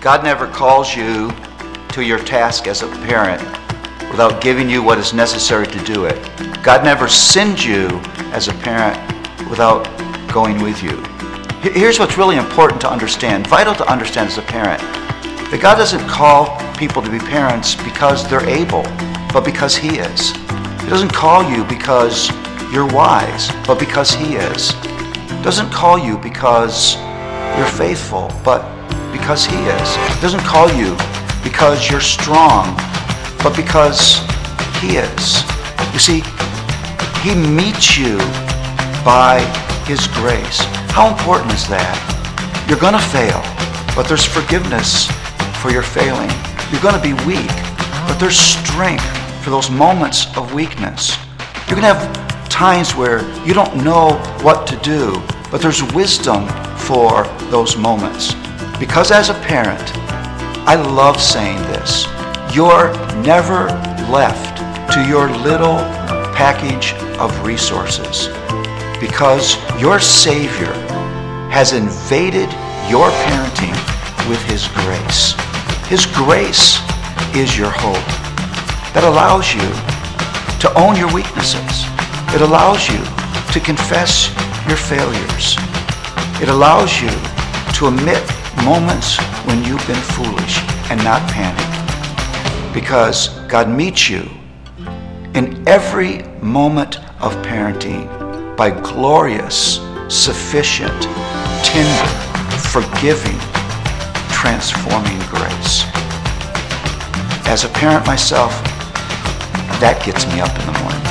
God never calls you to your task as a parent without giving you what is necessary to do it. God never sends you as a parent without going with you. Here's what's really important to understand, vital to understand as a parent, that God doesn't call people to be parents because they're able, but because He is. He doesn't call you because you're wise, but because He is. He doesn't call you because you're faithful, but because He is. He doesn't call you because you're strong, but because He is. You see, He meets you by His grace. How important is that? You're going to fail, but there's forgiveness for your failing. You're going to be weak, but there's strength for those moments of weakness. You're going to have times where you don't know what to do, but there's wisdom for those moments. Because as a parent, I love saying this. You're never left to your little package of resources, because your Savior has invaded your parenting with His grace. His grace is your hope that allows you to own your weaknesses. It allows you to confess your failures. It allows you to admit moments when you've been foolish and not panic, because God meets you in every moment of parenting by glorious, sufficient, tender, forgiving, transforming grace. As a parent myself, that gets me up in the morning.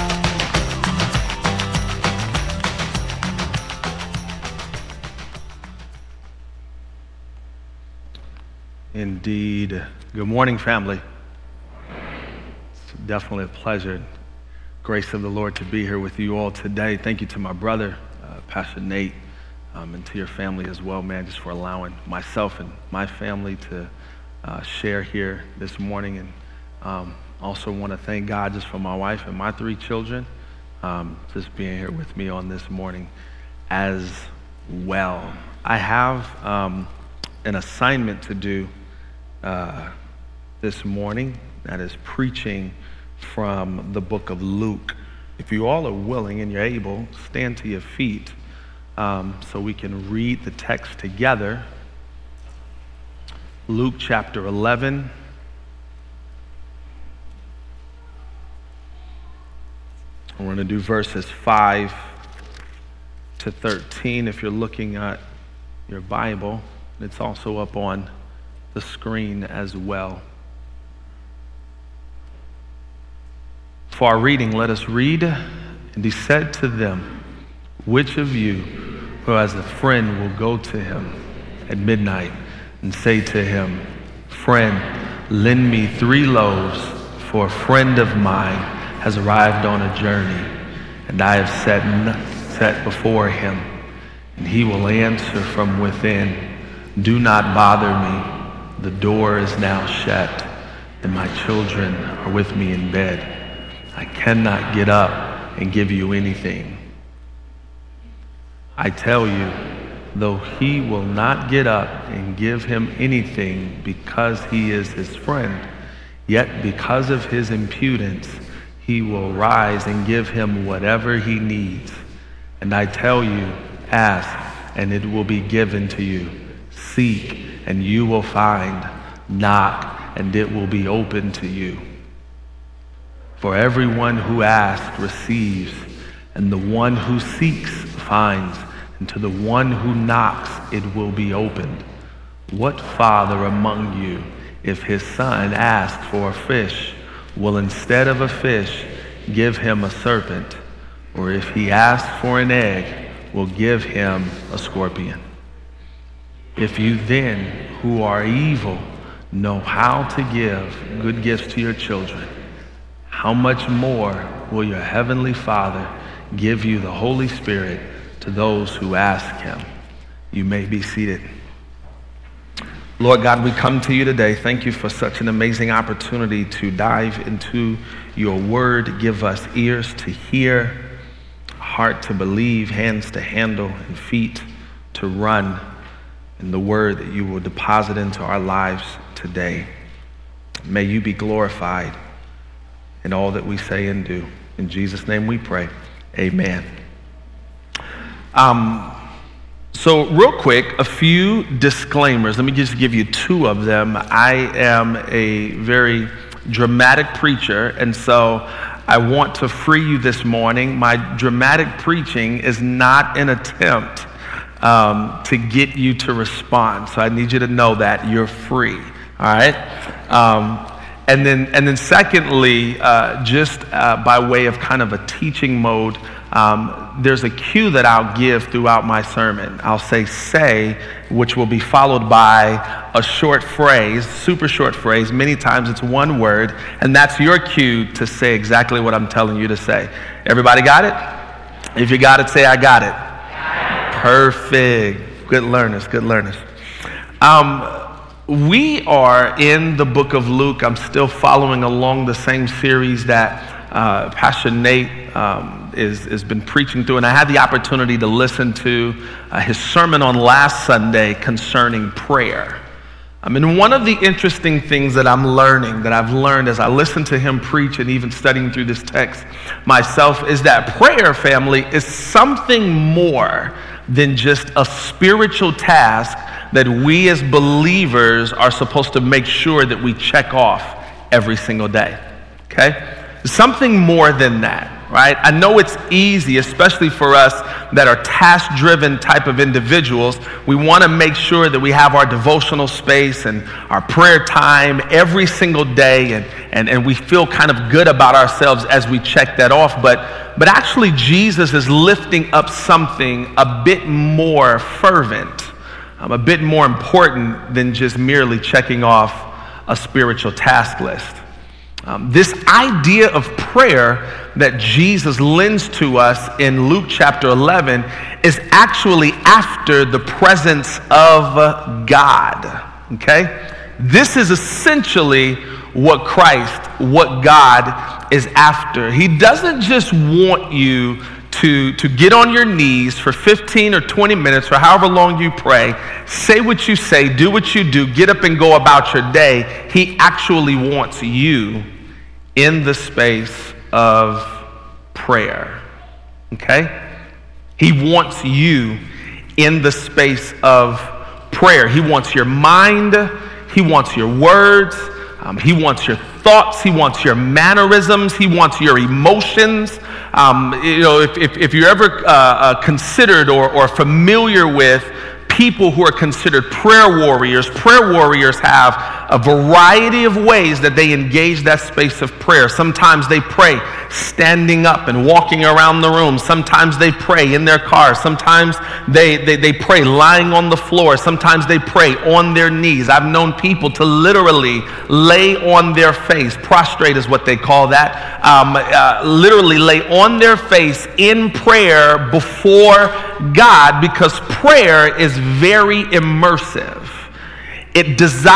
Indeed. Good morning, family. It's definitely a pleasure, grace of the Lord, to be here with you all today. Thank you to my brother, Pastor Nate, and to your family as well, man, just for allowing myself and my family to share here this morning. And also want to thank God just for my wife and my 3 children, just being here with me on this morning as well. I have an assignment to do this morning, that is preaching from the book of Luke. If you all are willing and you're able, stand to your feet so we can read the text together. Luke chapter 11. We're going to do verses 5 to 13. If you're looking at your Bible, it's also up on the screen as well. For our reading, let us read. And he said to them, which of you who has a friend will go to him at midnight and say to him, friend, lend me 3 loaves, for a friend of mine has arrived on a journey, and I have set before him. And he will answer from within, do not bother me. The door is now shut, and my children are with me in bed. I cannot get up and give you anything. I tell you, though he will not get up and give him anything because he is his friend, yet because of his impudence, he will rise and give him whatever he needs. And I tell you, ask, and it will be given to you. Seek, and you will find. Knock, and it will be open to you. For everyone who asks receives, and the one who seeks finds, and to the one who knocks it will be opened. What father among you, if his son asks for a fish, will instead of a fish give him a serpent? Or if he asks for an egg, will give him a scorpion? If you then, who are evil, know how to give good gifts to your children, how much more will your heavenly Father give you the Holy Spirit to those who ask him? You may be seated. Lord God, we come to you today. Thank you for such an amazing opportunity to dive into your word. Give us ears to hear, heart to believe, hands to handle, and feet to run. and the word that you will deposit into our lives today. May you be glorified in all that we say and do. In Jesus' name we pray. Amen. So real quick, a few disclaimers. Let me just give you two of them. I am a very dramatic preacher, and so I want to free you this morning. My dramatic preaching is not an attempt to get you to respond. So I need you to know that you're free. All right? And then secondly, just by way of kind of a teaching mode, there's a cue that I'll give throughout my sermon. I'll say, which will be followed by a short phrase, super short phrase. Many times it's one word, and that's your cue to say exactly what I'm telling you to say. Everybody got it? If you got it, say, I got it. Perfect. Good learners, good learners. We are in the book of Luke. I'm still following along the same series that Pastor Nate has been preaching through, and I had the opportunity to listen to his sermon on last Sunday concerning prayer. And one of the interesting things that I've learned as I listen to him preach and even studying through this text myself, is that prayer, family, is something more than just a spiritual task that we as believers are supposed to make sure that we check off every single day, okay? Something more than that, right? I know it's easy, especially for us that are task-driven type of individuals. We want to make sure that we have our devotional space and our prayer time every single day, and we feel kind of good about ourselves as we check that off. But actually, Jesus is lifting up something a bit more fervent, a bit more important than just merely checking off a spiritual task list. This idea of prayer that Jesus lends to us in Luke chapter 11 is actually after the presence of God, okay? This is essentially what God is after. He doesn't just want you to get on your knees for 15 or 20 minutes or however long you pray, say what you say, do what you do, get up and go about your day. He actually wants you in the space of prayer, okay? He wants you in the space of prayer. He wants your mind. He wants your words. He wants your thoughts. He wants your mannerisms. He wants your emotions. If you're ever considered or familiar with people who are considered prayer warriors have a variety of ways that they engage that space of prayer. Sometimes they pray standing up and walking around the room. Sometimes they pray in their car. Sometimes they pray lying on the floor. Sometimes they pray on their knees. I've known people to literally lay on their face. Prostrate is what they call that. Literally lay on their face in prayer before God, because prayer is very immersive. It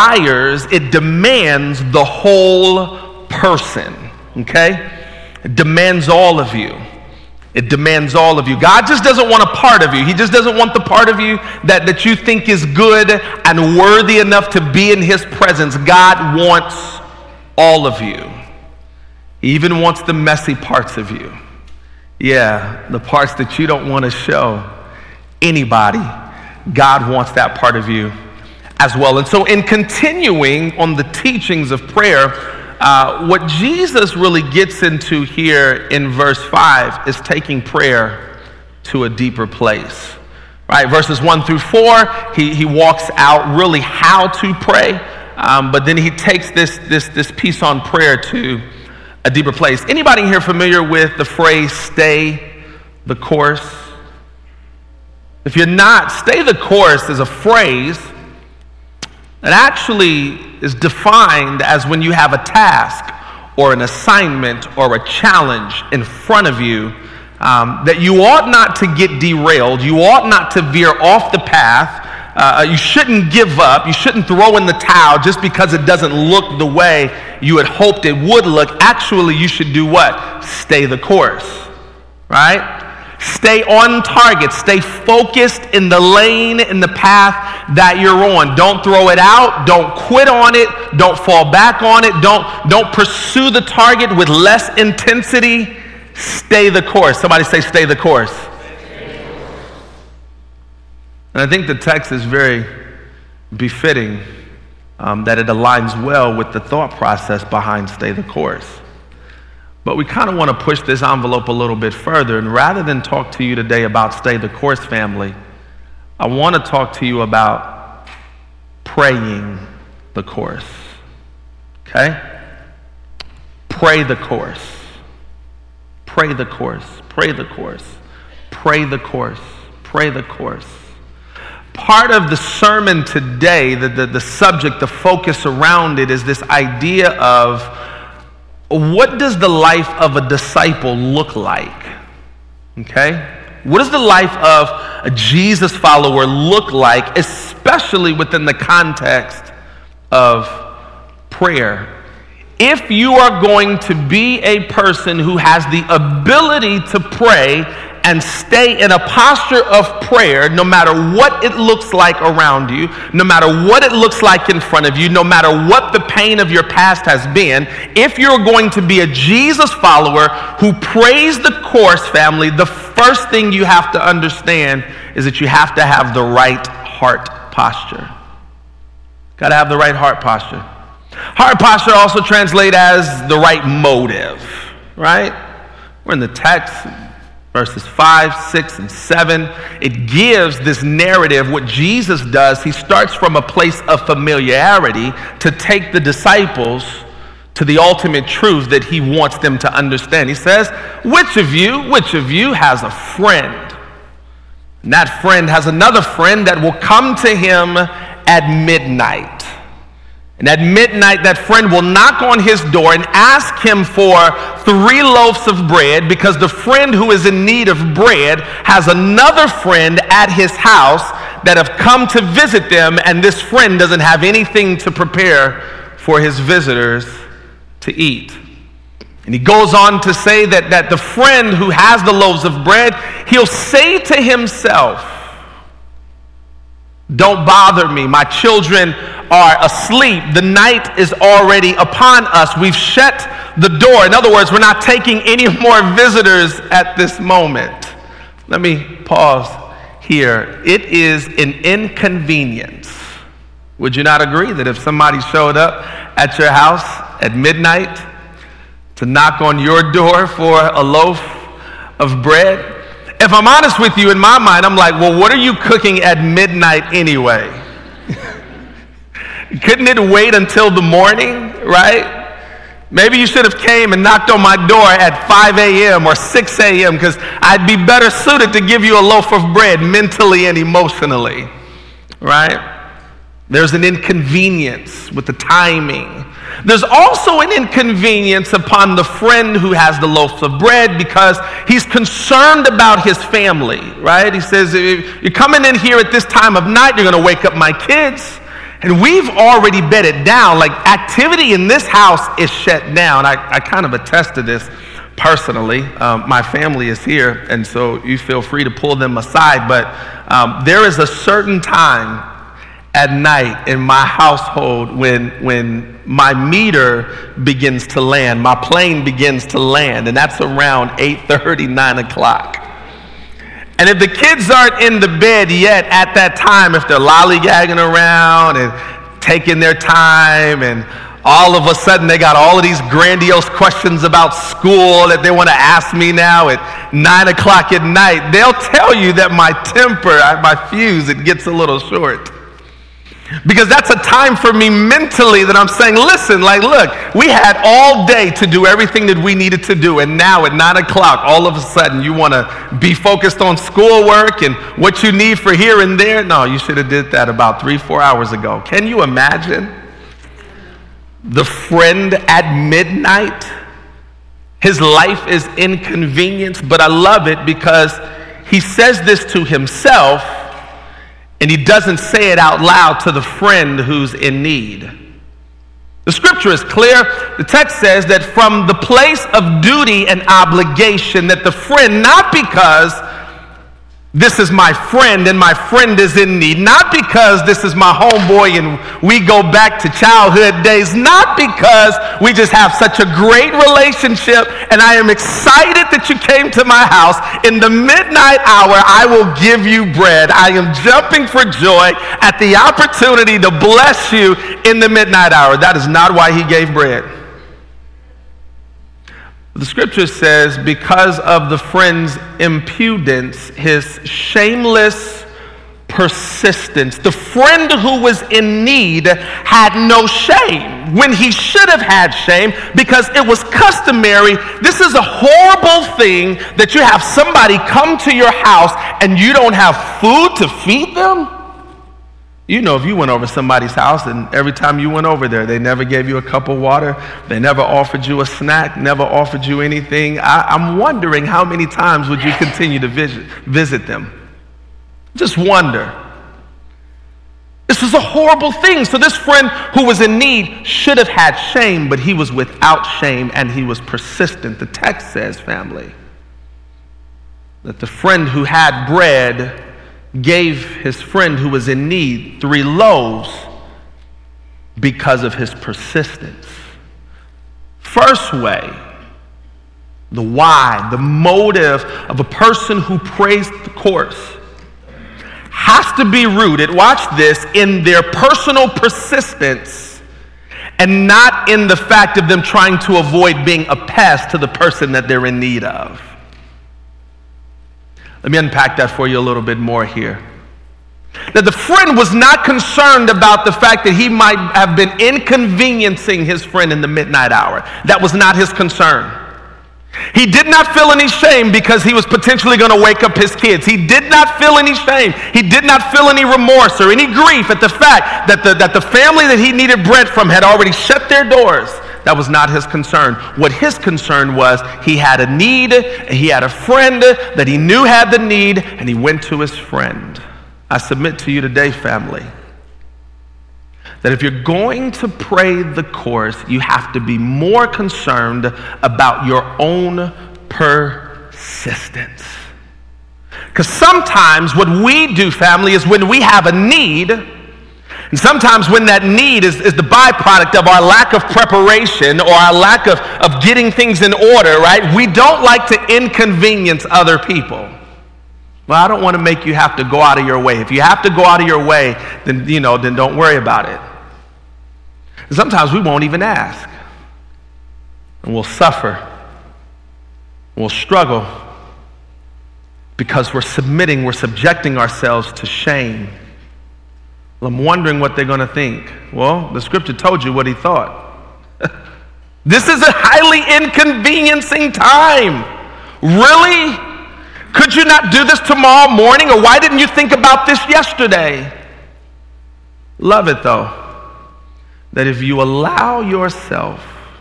demands the whole person, okay? It demands all of you. It demands all of you. God just doesn't want a part of you. He just doesn't want the part of you that you think is good and worthy enough to be in his presence. God wants all of you. He even wants the messy parts of you. Yeah, the parts that you don't want to show anybody. God wants that part of you as well. And so in continuing on the teachings of prayer, what Jesus really gets into here in verse 5 is taking prayer to a deeper place. Right? Verses 1 through 4, he walks out really how to pray, but then he takes this piece on prayer to a deeper place. Anybody here familiar with the phrase stay the course? If you're not, stay the course is a phrase that actually is defined as when you have a task or an assignment or a challenge in front of you that you ought not to get derailed. You ought not to veer off the path. You shouldn't give up. You shouldn't throw in the towel just because it doesn't look the way you had hoped it would look. Actually, you should do what? Stay the course, right? Stay on target. Stay focused in the lane, in the path that you're on. Don't throw it out. Don't quit on it. Don't fall back on it. Don't pursue the target with less intensity. Stay the course. Somebody say, stay the course. And I think the text is very befitting, that it aligns well with the thought process behind stay the course. But we kind of want to push this envelope a little bit further. And rather than talk to you today about stay the course, family, I want to talk to you about praying the course. Okay? Pray the course. Pray the course. Pray the course. Pray the course. Pray the course. Part of the sermon today, the subject, the focus around it is this idea of what does the life of a disciple look like? Okay? What does the life of a Jesus follower look like, especially within the context of prayer? If you are going to be a person who has the ability to pray and stay in a posture of prayer, no matter what it looks like around you, no matter what it looks like in front of you, no matter what the pain of your past has been, if you're going to be a Jesus follower who prays the course, family, the first thing you have to understand is that you have to have the right heart posture. Got to have the right heart posture. Heart posture also translates as the right motive, right? We're in the text. Verses 5, 6, and 7, it gives this narrative. What Jesus does, he starts from a place of familiarity to take the disciples to the ultimate truth that he wants them to understand. He says, which of you has a friend? And that friend has another friend that will come to him at midnight. And at midnight, that friend will knock on his door and ask him for 3 loaves of bread, because the friend who is in need of bread has another friend at his house that have come to visit them, and this friend doesn't have anything to prepare for his visitors to eat. And he goes on to say that the friend who has the loaves of bread, he'll say to himself, don't bother me. My children are asleep. The night is already upon us. We've shut the door. In other words, we're not taking any more visitors at this moment. Let me pause here. It is an inconvenience. Would you not agree that if somebody showed up at your house at midnight to knock on your door for a loaf of bread? If I'm honest with you, in my mind, I'm like, well, what are you cooking at midnight anyway? Couldn't it wait until the morning, right? Maybe you should have came and knocked on my door at 5 a.m. or 6 a.m. because I'd be better suited to give you a loaf of bread mentally and emotionally, right? There's an inconvenience with the timing. There's also an inconvenience upon the friend who has the loaves of bread because he's concerned about his family, right? He says, if you're coming in here at this time of night, you're going to wake up my kids. And we've already bedded down. Like, activity in this house is shut down. I kind of attest to this personally. My family is here, and so you feel free to pull them aside. But there is a certain time at night in my household when my meter begins to land, my plane begins to land, and that's around 8:30, 9 o'clock. And if the kids aren't in the bed yet at that time, if they're lollygagging around and taking their time, and all of a sudden they got all of these grandiose questions about school that they want to ask me now at 9 o'clock at night, they'll tell you that my temper, my fuse, it gets a little short. Because that's a time for me mentally that I'm saying, listen, like, look, we had all day to do everything that we needed to do, and now at 9 o'clock, all of a sudden, you want to be focused on schoolwork and what you need for here and there? No, you should have did that about 3-4 hours ago. Can you imagine? The friend at midnight, his life is inconvenienced, but I love it because he says this to himself, and he doesn't say it out loud to the friend who's in need. The scripture is clear. The text says that from the place of duty and obligation, that the friend, not because this is my friend and my friend is in need, not because this is my homeboy and we go back to childhood days, not because we just have such a great relationship and I am excited that you came to my house. In the midnight hour, I will give you bread. I am jumping for joy at the opportunity to bless you in the midnight hour. That is not why he gave bread. The scripture says, because of the friend's impudence, his shameless persistence, the friend who was in need had no shame when he should have had shame, because it was customary. This is a horrible thing that you have somebody come to your house and you don't have food to feed them. You know, if you went over somebody's house and every time you went over there, they never gave you a cup of water, they never offered you a snack, never offered you anything, I'm wondering how many times would you continue to visit them? Just wonder. This is a horrible thing. So this friend who was in need should have had shame, but he was without shame and he was persistent. The text says, family, that the friend who had bread gave his friend who was in need 3 loaves because of his persistence. First way, the why, the motive of a person who prays the course has to be rooted, watch this, in their personal persistence and not in the fact of them trying to avoid being a pest to the person that they're in need of. Let me unpack that for you a little bit more here. That the friend was not concerned about the fact that he might have been inconveniencing his friend in the midnight hour. That was not his concern. He did not feel any shame because he was potentially going to wake up his kids. He did not feel any shame. He did not feel any remorse or any grief at the fact that the family that he needed bread from had already shut their doors. That was not his concern. What his concern was, he had a need, he had a friend that he knew had the need, and he went to his friend. I submit to you today, family, that if you're going to pray the course, you have to be more concerned about your own persistence. Because sometimes what we do, family, is when we have a need, and sometimes when that need is the byproduct of our lack of preparation or our lack of getting things in order, right? We don't like to inconvenience other people. Well, I don't want to make you have to go out of your way. If you have to go out of your way, then don't worry about it. And sometimes we won't even ask. And we'll suffer. We'll struggle because we're subjecting ourselves to shame. Well, I'm wondering what they're going to think. Well, the scripture told you what he thought. This is a highly inconveniencing time. Really? Could you not do this tomorrow morning? Or why didn't you think about this yesterday? Love it though, that if you allow yourself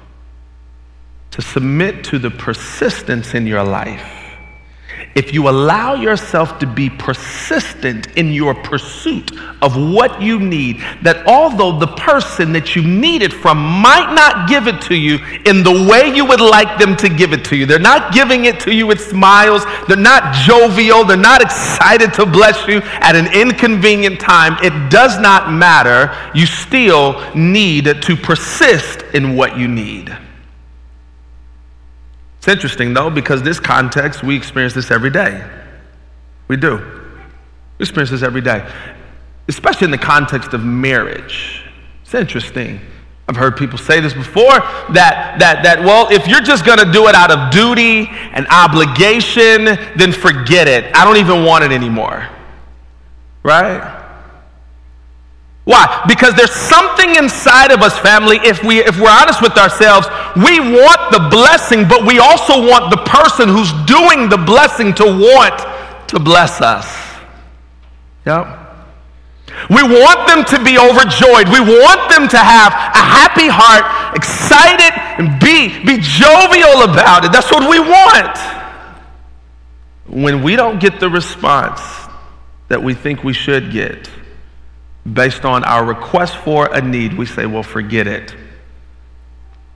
to submit to the persistence in your life, if you allow yourself to be persistent in your pursuit of what you need, that although the person that you need it from might not give it to you in the way you would like them to give it to you, they're not giving it to you with smiles, they're not jovial, they're not excited to bless you at an inconvenient time, it does not matter. You still need to persist in what you need. It's interesting, though, because this context, we experience this every day. We do. We experience this every day, especially in the context of marriage. It's interesting. I've heard people say this before, that well, if you're just going to do it out of duty and obligation, then forget it. I don't even want it anymore. Right? Why? Because there's something inside of us, family, if we're honest with ourselves, we want the blessing, but we also want the person who's doing the blessing to want to bless us. Yep. We want them to be overjoyed. We want them to have a happy heart, excited, and be jovial about it. That's what we want. When we don't get the response that we think we should get, based on our request for a need, we say, well, forget it.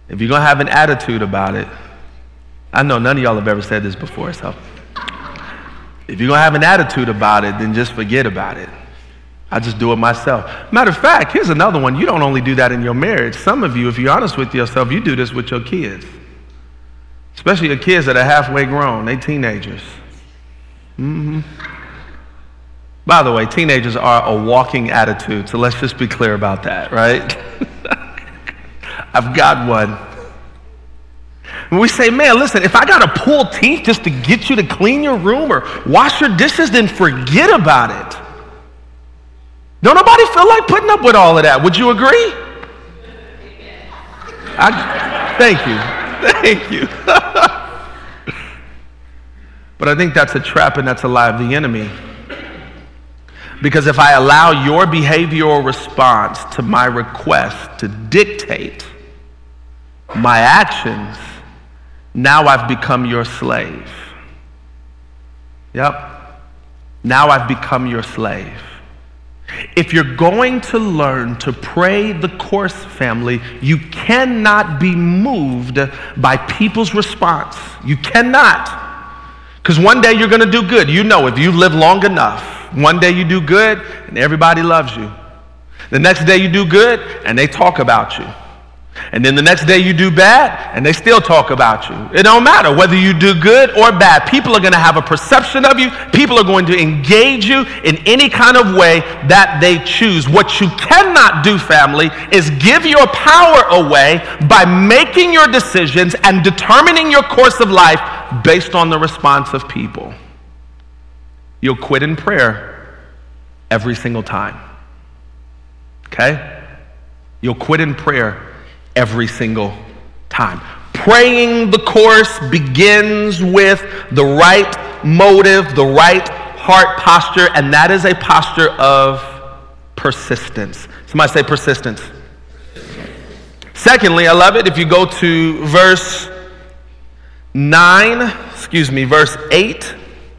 If you're going to have an attitude about it, I know none of y'all have ever said this before, so if you're going to have an attitude about it, then just forget about it. I just do it myself. Matter of fact, here's another one. You don't only do that in your marriage. Some of you, if you're honest with yourself, you do this with your kids. Especially your kids that are halfway grown. They teenagers. By the way, teenagers are a walking attitude, so let's just be clear about that, right? I've got one. And we say, man, listen, if I got to pull teeth just to get you to clean your room or wash your dishes, then forget about it. Don't nobody feel like putting up with all of that. Would you agree? Thank you. But I think that's a trap and that's a lie of the enemy. Because if I allow your behavioral response to my request to dictate my actions, now I've become your slave. Yep. Now I've become your slave. If you're going to learn to pray the course, family, you cannot be moved by people's response. You cannot. Because one day you're going to do good. You know, if you live long enough, one day you do good and everybody loves you. The next day you do good and they talk about you. And then the next day you do bad and they still talk about you. It don't matter whether you do good or bad. People are going to have a perception of you. People are going to engage you in any kind of way that they choose. What you cannot do, family, is give your power away by making your decisions and determining your course of life based on the response of people. You'll quit in prayer every single time. Okay? You'll quit in prayer every single time. Praying the course begins with the right motive, the right heart posture, and that is a posture of persistence. Somebody say persistence. Secondly, I love it if you go to verse 8.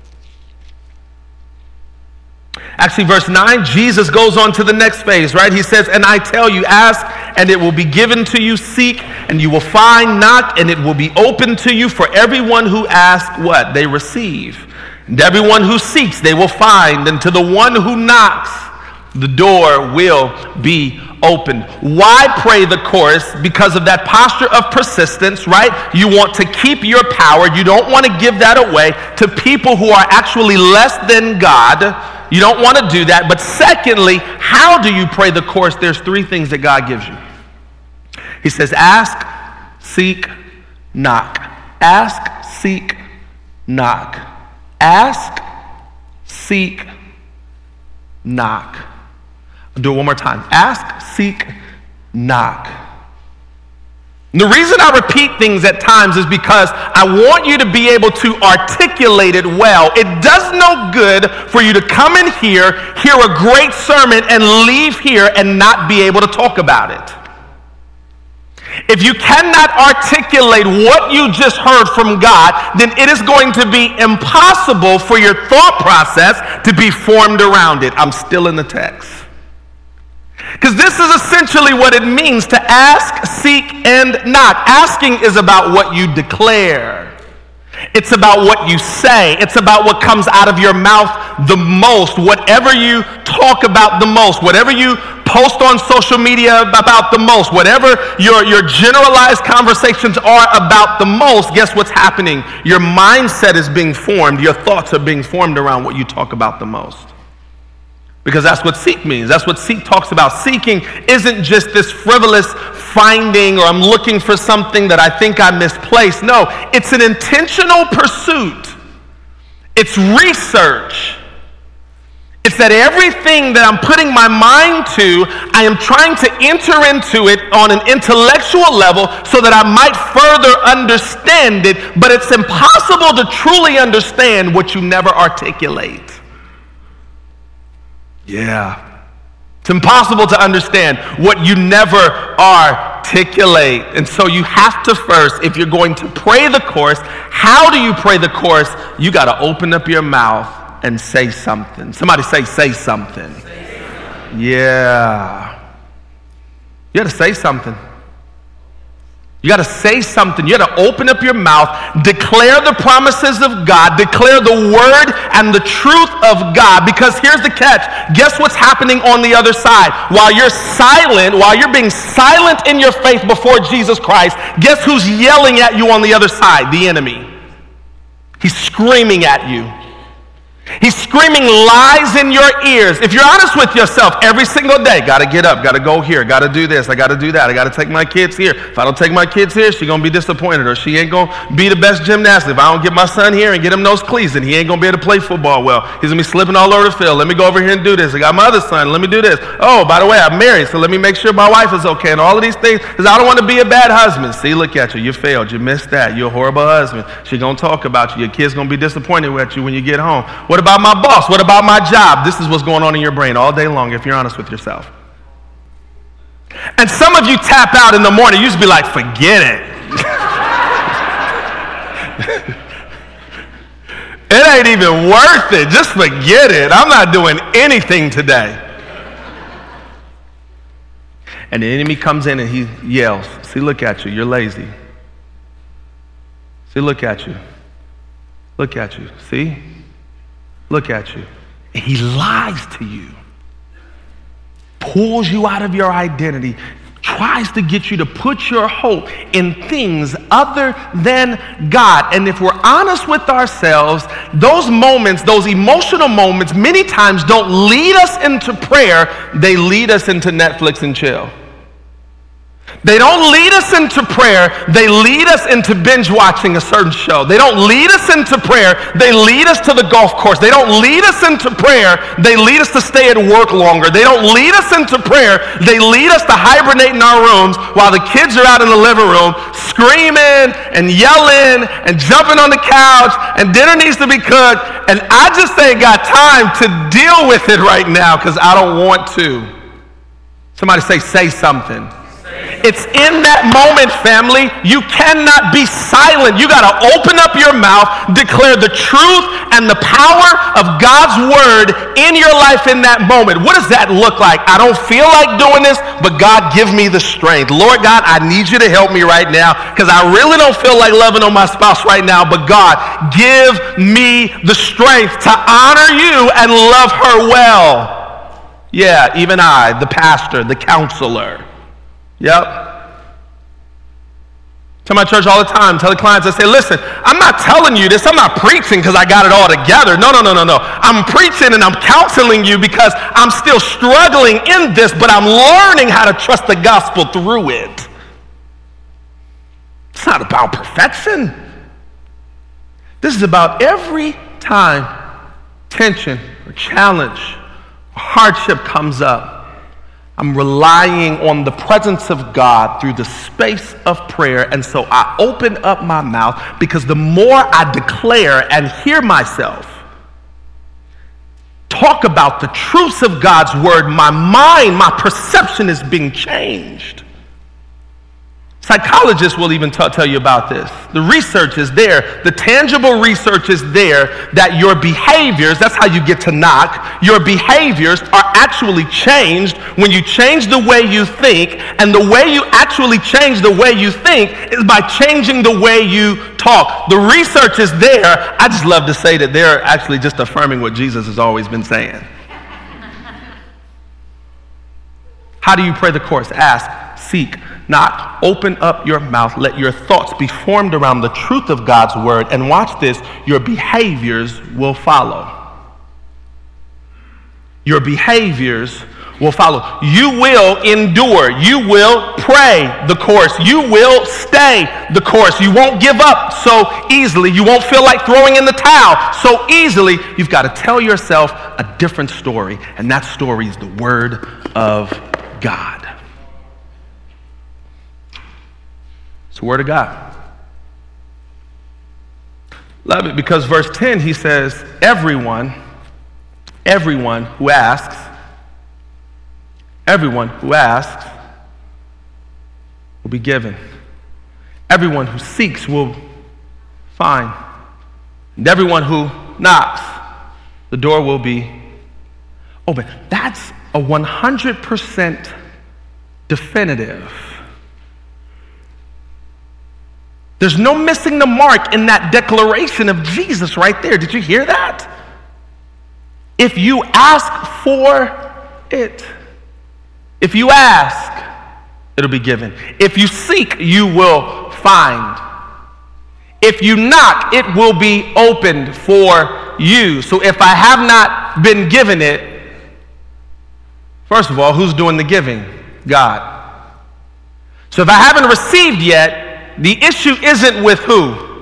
Actually, verse 9, Jesus goes on to the next phase, right? He says, and I tell you, ask, and it will be given to you. Seek, and you will find. Knock, and it will be open to you. For everyone who asks, what? They receive. And everyone who seeks, they will find. And to the one who knocks, the door will be opened. Why pray the course? Because of that posture of persistence, right? You want to keep your power. You don't want to give that away to people who are actually less than God. You don't want to do that. But secondly, how do you pray the course? There's three things that God gives you. He says, ask, seek, knock. Ask, seek, knock. Ask, seek, knock. I'll do it one more time. Ask, seek, knock. And the reason I repeat things at times is because I want you to be able to articulate it well. It does no good for you to come in here, hear a great sermon, and leave here and not be able to talk about it. If you cannot articulate what you just heard from God, then it is going to be impossible for your thought process to be formed around it. I'm still in the text. Because this is essentially what it means to ask, seek, and knock. Asking is about what you declare. It's about what you say. It's about what comes out of your mouth the most. Whatever you talk about the most. Whatever you post on social media about the most. Whatever your generalized conversations are about the most. Guess what's happening? Your mindset is being formed. Your thoughts are being formed around what you talk about the most. Because that's what seek means. That's what seek talks about. Seeking isn't just this frivolous finding or I'm looking for something that I think I misplaced. No, it's an intentional pursuit. It's research. It's that everything that I'm putting my mind to, I am trying to enter into it on an intellectual level so that I might further understand it, but it's impossible to truly understand what you never articulate. Yeah. It's impossible to understand what you never articulate. And so you have to first, if you're going to pray the course, how do you pray the course? You got to open up your mouth and say something. Somebody say something. Yeah. You got to say something. You You got to say something. You got to open up your mouth, declare the promises of God, declare the word and the truth of God. Because here's the catch. Guess what's happening on the other side? While you're silent, while you're being silent in your faith before Jesus Christ, guess who's yelling at you on the other side? The enemy. He's screaming at you. He's screaming lies in your ears. If you're honest with yourself every single day, got to get up, got to go here, got to do this, I got to do that, I got to take my kids here. If I don't take my kids here, she's going to be disappointed, or she ain't going to be the best gymnast. If I don't get my son here and get him those cleats, then he ain't going to be able to play football well. He's going to be slipping all over the field. Let me go over here and do this. I got my other son. Let me do this. Oh, by the way, I'm married, so let me make sure my wife is okay, and all of these things, because I don't want to be a bad husband. See, look at you. You failed. You missed that. You're a horrible husband. She's going to talk about you. Your kid's going to be disappointed with you when you get home. What about my boss? What about my job? This is what's going on in your brain all day long if you're honest with yourself. And some of you tap out in the morning. You just be like, forget it. It ain't even worth it. Just forget it. I'm not doing anything today. And the enemy comes in and he yells. See, look at you. You're lazy. See, look at you. Look at you. See? Look at you. And he lies to you. Pulls you out of your identity. Tries to get you to put your hope in things other than God. And if we're honest with ourselves, those moments, those emotional moments, many times don't lead us into prayer. They lead us into Netflix and chill. They don't lead us into prayer. They lead us into binge watching a certain show. They don't lead us into prayer. They lead us to the golf course. They don't lead us into prayer. They lead us to stay at work longer. They don't lead us into prayer. They lead us to hibernate in our rooms while the kids are out in the living room screaming and yelling and jumping on the couch, and dinner needs to be cooked. And I just ain't got time to deal with it right now because I don't want to. Somebody say something. It's in that moment, family. You cannot be silent. You got to open up your mouth, declare the truth and the power of God's word in your life in that moment. What does that look like? I don't feel like doing this, but God, give me the strength. Lord God, I need you to help me right now because I really don't feel like loving on my spouse right now, but God, give me the strength to honor you and love her well. Yeah, even I, the pastor, the counselor. Yep. Tell my church all the time, tell the clients, I say, listen, I'm not telling you this, I'm not preaching because I got it all together. No. I'm preaching and I'm counseling you because I'm still struggling in this, but I'm learning how to trust the gospel through it. It's not about perfection. This is about every time tension or challenge or hardship comes up, I'm relying on the presence of God through the space of prayer. And so I open up my mouth because the more I declare and hear myself talk about the truths of God's word, my mind, my perception is being changed. Psychologists will even tell you about this. The research is there. The tangible research is there that your behaviors, that's how you get to knock, your behaviors are actually changed when you change the way you think, and the way you actually change the way you think is by changing the way you talk. The research is there. I just love to say that they're actually just affirming what Jesus has always been saying. How do you pray the course? Ask, seek, knock, open up your mouth, let your thoughts be formed around the truth of God's word, and watch this, your behaviors will follow. Your behaviors will follow. You will endure. You will pray the course. You will stay the course. You won't give up so easily. You won't feel like throwing in the towel so easily. You've got to tell yourself a different story, and that story is the word of God. It's the word of God. Love it because verse 10, he says, everyone who asks will be given. Everyone who seeks will find. And everyone who knocks, the door will be open. That's a 100% definitive There's no missing the mark in that declaration of Jesus right there. Did you hear that? If you ask for it. If you ask, it'll be given. If you seek, you will find. If you knock, it will be opened for you. So if I have not been given it, first of all, who's doing the giving? God. So if I haven't received yet, the issue isn't with who?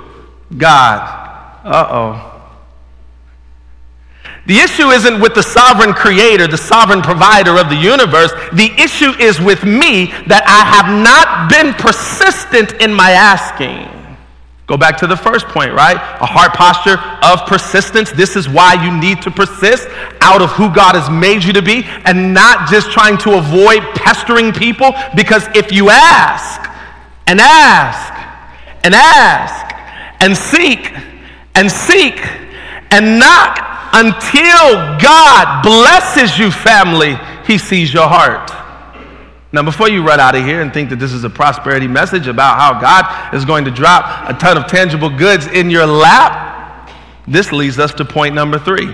God. The issue isn't with the sovereign creator, the sovereign provider of the universe. The issue is with me that I have not been persistent in my asking. Go back to the first point, right? A heart posture of persistence. This is why you need to persist out of who God has made you to be and not just trying to avoid pestering people. Because if you ask and ask and ask and seek and knock until God blesses you, family, he sees your heart. Now, before you run out of here and think that this is a prosperity message about how God is going to drop a ton of tangible goods in your lap, this leads us to point number 3.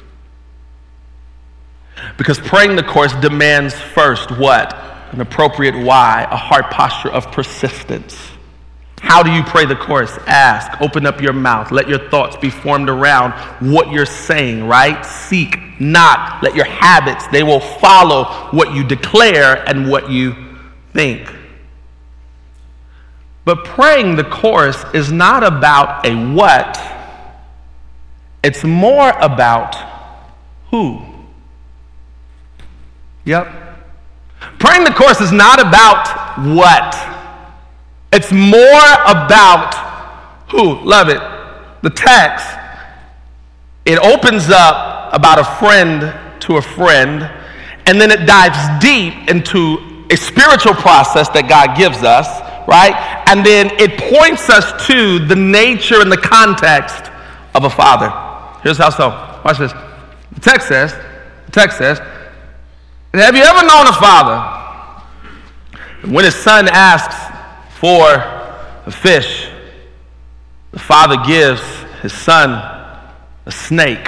Because praying the course demands first what? An appropriate why, a heart posture of persistence. How do you pray the course? Ask, open up your mouth, let your thoughts be formed around what you're saying, right? Seek, knock, let your habits, they will follow what you declare and what you think. But praying the course is not about a what, it's more about who. Yep. Praying the course is not about what. It's more about who. Love it. The text, it opens up about a friend to a friend, and then it dives deep into a spiritual process that God gives us, right? And then it points us to the nature and the context of a father. Here's how so. Watch this. The text says, have you ever known a father when his son asks for a fish, the father gives his son a snake?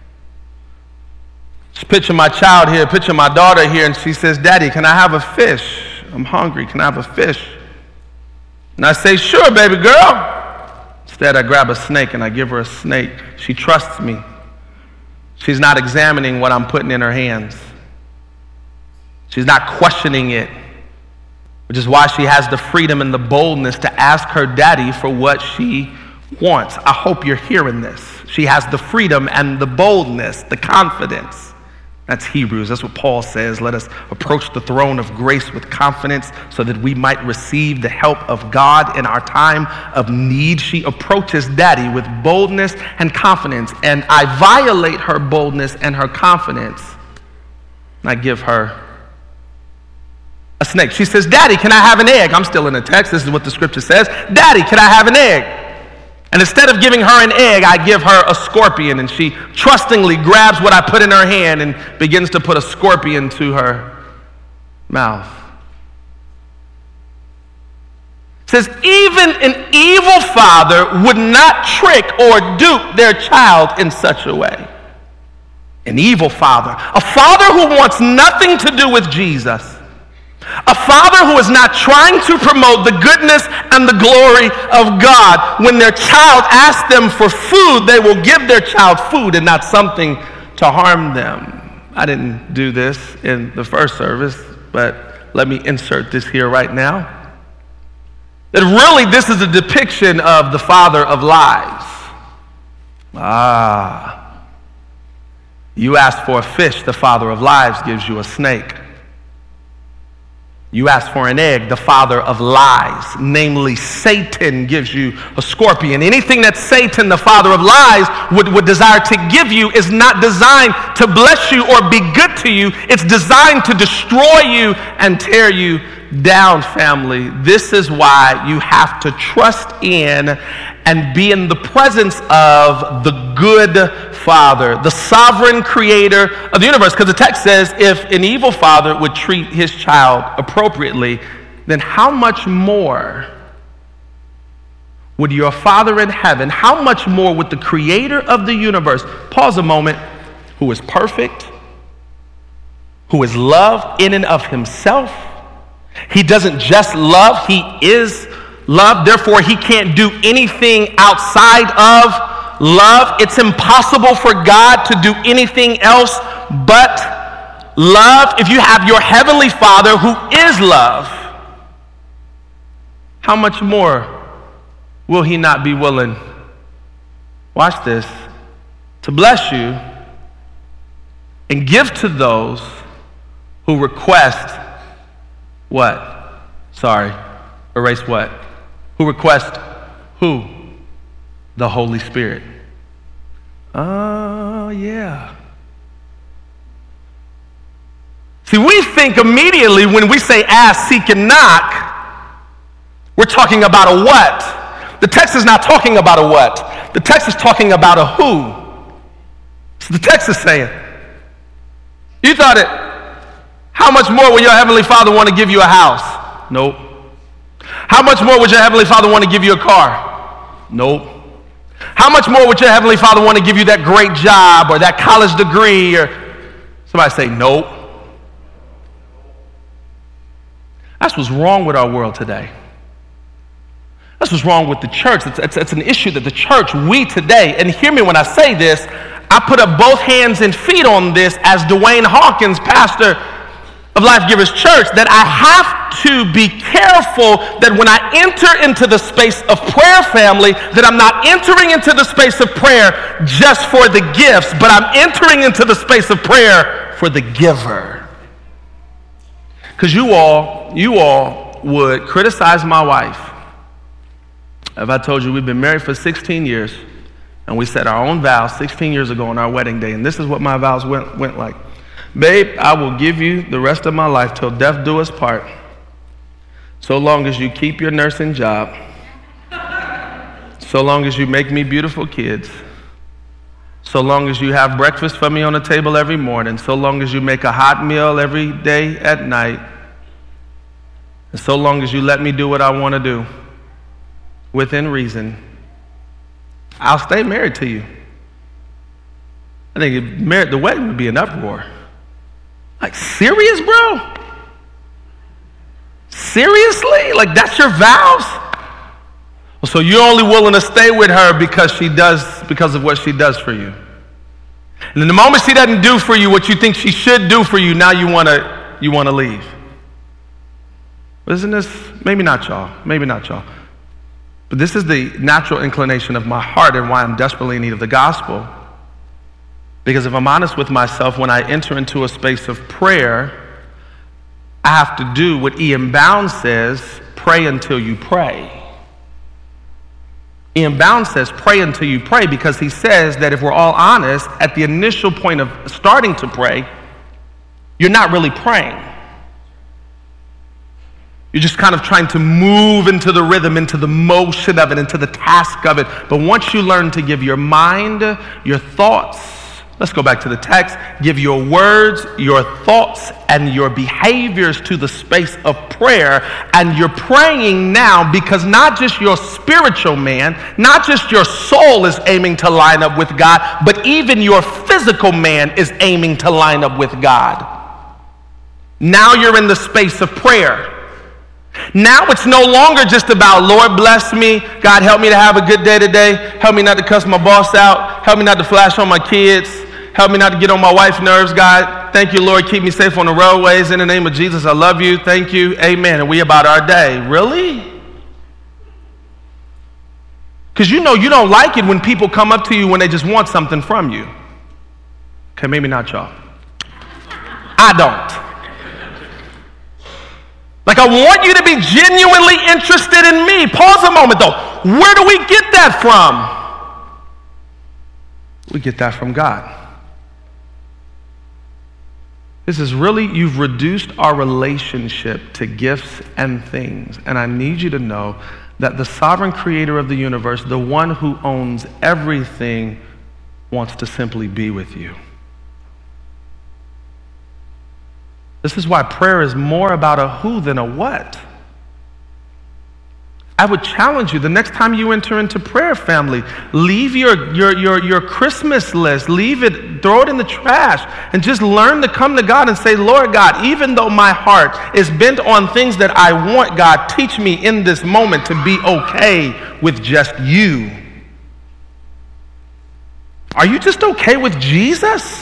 Just picture my child here, picture my daughter here, and she says, Daddy, can I have a fish? I'm hungry, can I have a fish? And I say, sure, baby girl. Instead, I grab a snake and I give her a snake. She trusts me. She's not examining what I'm putting in her hands. She's not questioning it, which is why she has the freedom and the boldness to ask her daddy for what she wants. I hope you're hearing this. She has the freedom and the boldness, the confidence. That's Hebrews. That's what Paul says. Let us approach the throne of grace with confidence so that we might receive the help of God in our time of need. She approaches daddy with boldness and confidence, and I violate her boldness and her confidence, and I give her a snake. She says, Daddy, can I have an egg? I'm still in the text. This is what the scripture says. Daddy, can I have an egg? And instead of giving her an egg, I give her a scorpion, and she trustingly grabs what I put in her hand and begins to put a scorpion to her mouth. It says, even an evil father would not trick or dupe their child in such a way. An evil father. A father who wants nothing to do with Jesus. A father who is not trying to promote the goodness and the glory of God. When their child asks them for food, they will give their child food and not something to harm them. I didn't do this in the first service, but let me insert this here right now. That really this is a depiction of the father of lies. You ask for a fish, the father of lies gives you a snake. You ask for an egg, the father of lies, namely Satan, gives you a scorpion. Anything that Satan, the father of lies, would desire to give you is not designed to bless you or be good to you. It's designed to destroy you and tear you down, family. This is why you have to trust in and be in the presence of the good Father, the sovereign creator of the universe. Because the text says if an evil father would treat his child appropriately, then how much more with your Father in heaven, how much more with the creator of the universe, pause a moment, who is perfect, who is love in and of himself. He doesn't just love, he is love. Therefore, he can't do anything outside of love. It's impossible for God to do anything else but love. If you have your heavenly Father who is love, how much more will he not be willing, watch this, to bless you and give to those who request what? Sorry, erase what? Who request who? The Holy Spirit. Oh, yeah. See, we think immediately when we say ask, seek, and knock, we're talking about a what. The text is not talking about a what. The text is talking about a who. So the text is saying, you thought it, how much more would your Heavenly Father want to give you a house? Nope. How much more would your Heavenly Father want to give you a car? Nope. How much more would your Heavenly Father want to give you that great job or that college degree? Or somebody say, nope. That's what's wrong with our world today. That's what's wrong with the church. It's an issue that the church, we today, and hear me when I say this, I put up both hands and feet on this as Dwayne Hawkins, pastor of Life Givers Church, that I have to be careful that when I enter into the space of prayer, family, that I'm not entering into the space of prayer just for the gifts, but I'm entering into the space of prayer for the giver. Because you all would criticize my wife if I told you we've been married for 16 years and we set our own vows 16 years ago on our wedding day, and this is what my vows went like. Babe, I will give you the rest of my life till death do us part, so long as you keep your nursing job, so long as you make me beautiful kids, so long as you have breakfast for me on the table every morning, so long as you make a hot meal every day at night, and so long as you let me do what I want to do within reason, I'll stay married to you. I think the wedding would be an uproar. Like, serious, bro? Seriously? Like, that's your vows? So you're only willing to stay with her because of what she does for you. And then the moment she doesn't do for you what you think she should do for you, now you want to leave. But isn't this, maybe not y'all, but this is the natural inclination of my heart and why I'm desperately in need of the gospel. Because if I'm honest with myself, when I enter into a space of prayer, I have to do what Ian Bound says, pray until you pray. Ian Bound says, pray until you pray, because he says that if we're all honest, at the initial point of starting to pray, you're not really praying. You're just kind of trying to move into the rhythm, into the motion of it, into the task of it. But once you learn to give your mind, your thoughts, let's go back to the text, give your words, your thoughts, and your behaviors to the space of prayer, and you're praying now because not just your spiritual man, not just your soul is aiming to line up with God, but even your physical man is aiming to line up with God. Now you're in the space of prayer. Now it's no longer just about, Lord bless me, God help me to have a good day today, help me not to cuss my boss out, help me not to flash on my kids, help me not to get on my wife's nerves, God. Thank you, Lord, keep me safe on the roadways. In the name of Jesus, I love you. Thank you. Amen. And we about our day. Really? Because you know you don't like it when people come up to you when they just want something from you. Okay, maybe not y'all. I don't. Like, I want you to be genuinely interested in me. Pause a moment, though. Where do we get that from? We get that from God. This is really, you've reduced our relationship to gifts and things. And I need you to know that the sovereign creator of the universe, the one who owns everything, wants to simply be with you. This is why prayer is more about a who than a what. I would challenge you, the next time you enter into prayer, family, leave your Christmas list, leave it, throw it in the trash, and just learn to come to God and say, Lord God, even though my heart is bent on things that I want, God, teach me in this moment to be okay with just you. Are you just okay with Jesus?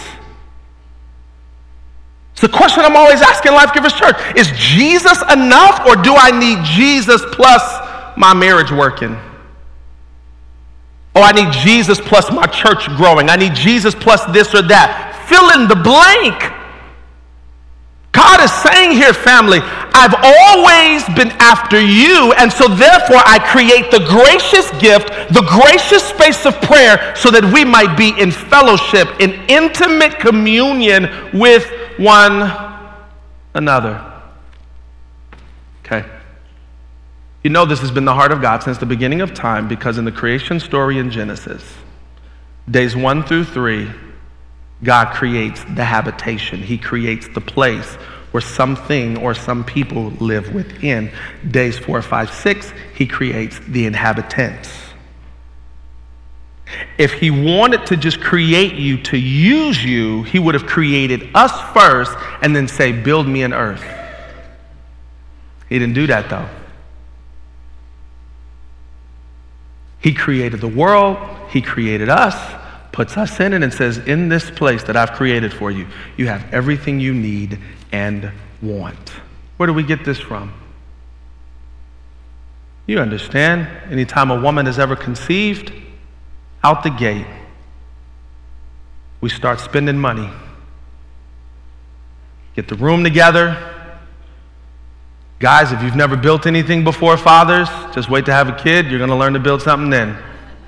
It's the question I'm always asking Life Givers Church. Is Jesus enough, or do I need Jesus plus my marriage working? Oh, I need Jesus plus my church growing. I need Jesus plus this or that. Fill in the blank. God is saying here, family, I've always been after you, and so therefore I create the gracious gift, the gracious space of prayer, so that we might be in fellowship, in intimate communion with one another. Okay. You know this has been the heart of God since the beginning of time, because in the creation story in Genesis, days 1 through 3, God creates the habitation. He creates the place where something or some people live within. Days 4, 5, 6, he creates the inhabitants. If he wanted to just create you to use you, he would have created us first and then say, build me an earth. He didn't do that though. He created the world, he created us, puts us in it and says, in this place that I've created for you, you have everything you need and want. Where do we get this from? You understand, anytime a woman is ever conceived, out the gate, we start spending money. Get the room together. Guys, if you've never built anything before, fathers, just wait to have a kid. You're going to learn to build something then.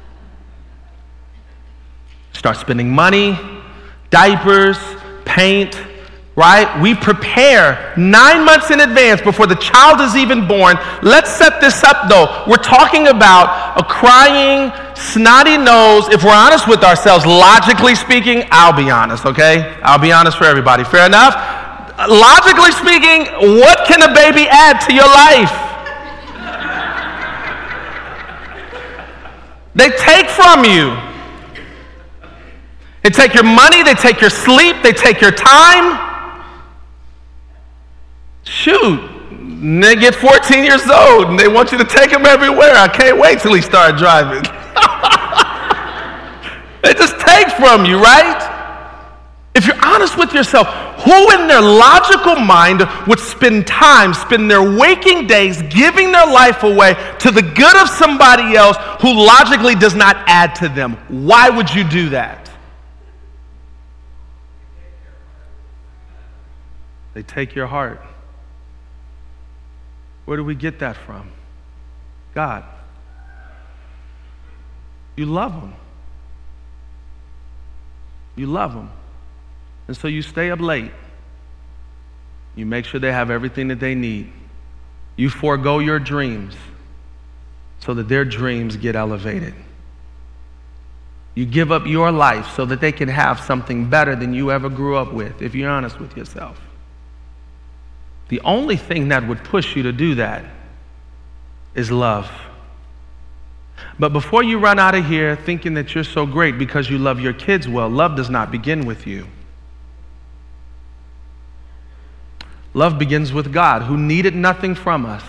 Start spending money, diapers, paint, right? We prepare 9 months in advance before the child is even born. Let's set this up though. We're talking about a crying, snotty nose. If we're honest with ourselves, logically speaking, I'll be honest, okay? I'll be honest for everybody. Fair enough? Logically speaking, what can a baby add to your life? They take from you. They take your money, they take your sleep, they take your time. Shoot, they get 14 years old and they want you to take them everywhere. I can't wait till he starts driving. They just take from you, right? If you're honest with yourself, who in their logical mind would spend their waking days giving their life away to the good of somebody else who logically does not add to them? Why would you do that? They take your heart. Where do we get that from? God. You love them. You love them. And so you stay up late. You make sure they have everything that they need. You forego your dreams so that their dreams get elevated. You give up your life so that they can have something better than you ever grew up with, if you're honest with yourself. The only thing that would push you to do that is love. But before you run out of here thinking that you're so great because you love your kids well, love does not begin with you. Love begins with God, who needed nothing from us,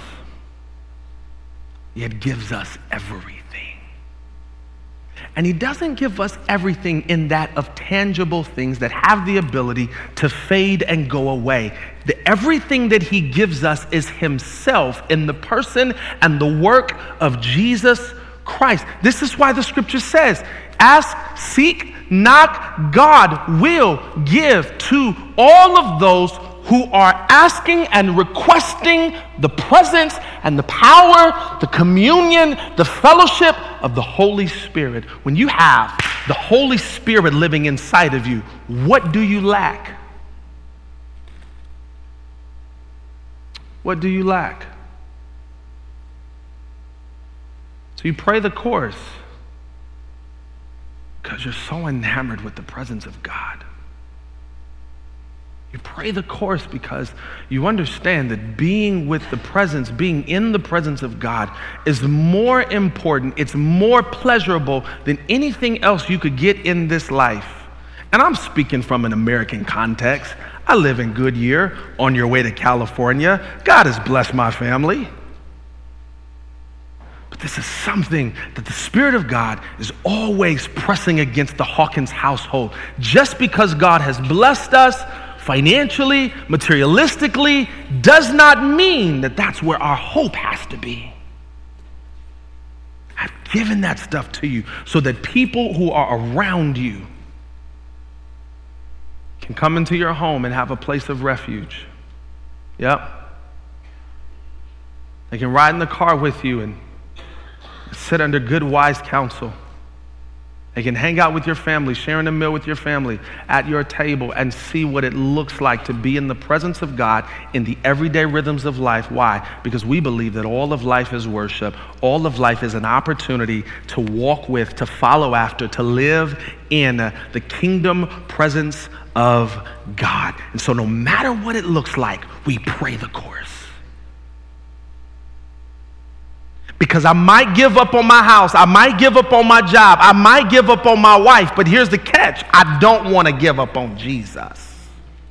yet gives us everything. And he doesn't give us everything in that of tangible things that have the ability to fade and go away. Everything that he gives us is himself in the person and the work of Jesus Christ. This is why the scripture says, ask, seek, knock, God will give to all of those who are asking and requesting the presence and the power, the communion, the fellowship of the Holy Spirit. When you have the Holy Spirit living inside of you, what do you lack? What do you lack? So you pray the chorus because you're so enamored with the presence of God. You pray the course because you understand that being in the presence of God is more important, it's more pleasurable than anything else you could get in this life. And I'm speaking from an American context. I live in Goodyear, on your way to California. God has blessed my family. But this is something that the Spirit of God is always pressing against the Hawkins household. Just because God has blessed us financially, materialistically, does not mean that that's where our hope has to be. I've given that stuff to you so that people who are around you can come into your home and have a place of refuge. Yep. They can ride in the car with you and sit under good, wise counsel. They can hang out with your family, sharing a meal with your family at your table, and see what it looks like to be in the presence of God in the everyday rhythms of life. Why? Because we believe that all of life is worship. All of life is an opportunity to walk with, to follow after, to live in the kingdom presence of God. And so no matter what it looks like, we pray the course. Because I might give up on my house, I might give up on my job, I might give up on my wife, but here's the catch: I don't want to give up on Jesus.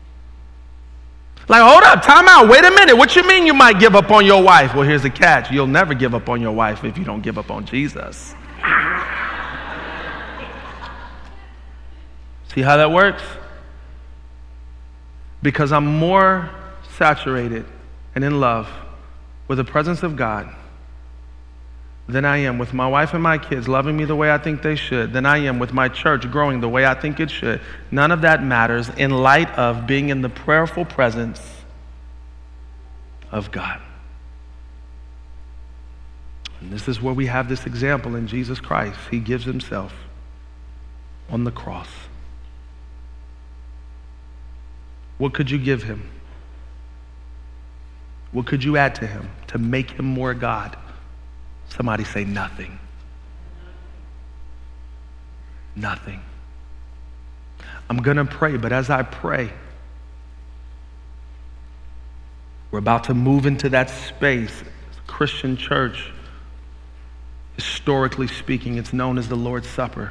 Like, hold up, time out, wait a minute, what you mean you might give up on your wife? Well, here's the catch: you'll never give up on your wife if you don't give up on Jesus. See how that works? Because I'm more saturated and in love with the presence of God than I am with my wife and my kids loving me the way I think they should, than I am with my church growing the way I think it should. None of that matters in light of being in the prayerful presence of God. And this is where we have this example in Jesus Christ. He gives himself on the cross. What could you give him? What could you add to him to make him more God? Somebody say nothing. Nothing. I'm going to pray, but as I pray, we're about to move into that space. Christian church, historically speaking, it's known as the Lord's Supper.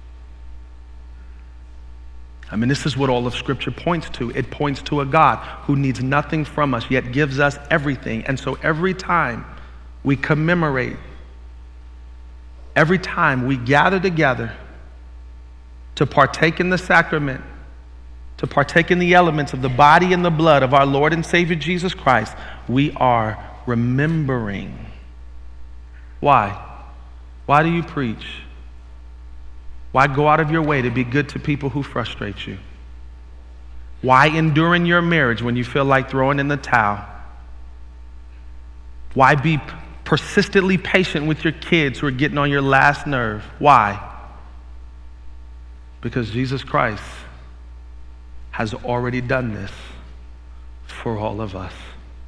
I mean, this is what all of Scripture points to. It points to a God who needs nothing from us, yet gives us everything. And so every time we commemorate, every time we gather together to partake in the sacrament, to partake in the elements of the body and the blood of our Lord and Savior Jesus Christ, we are remembering. Why? Why do you preach? Why go out of your way to be good to people who frustrate you? Why endure in your marriage when you feel like throwing in the towel? Why be persistently patient with your kids who are getting on your last nerve? Why? Because Jesus Christ has already done this for all of us.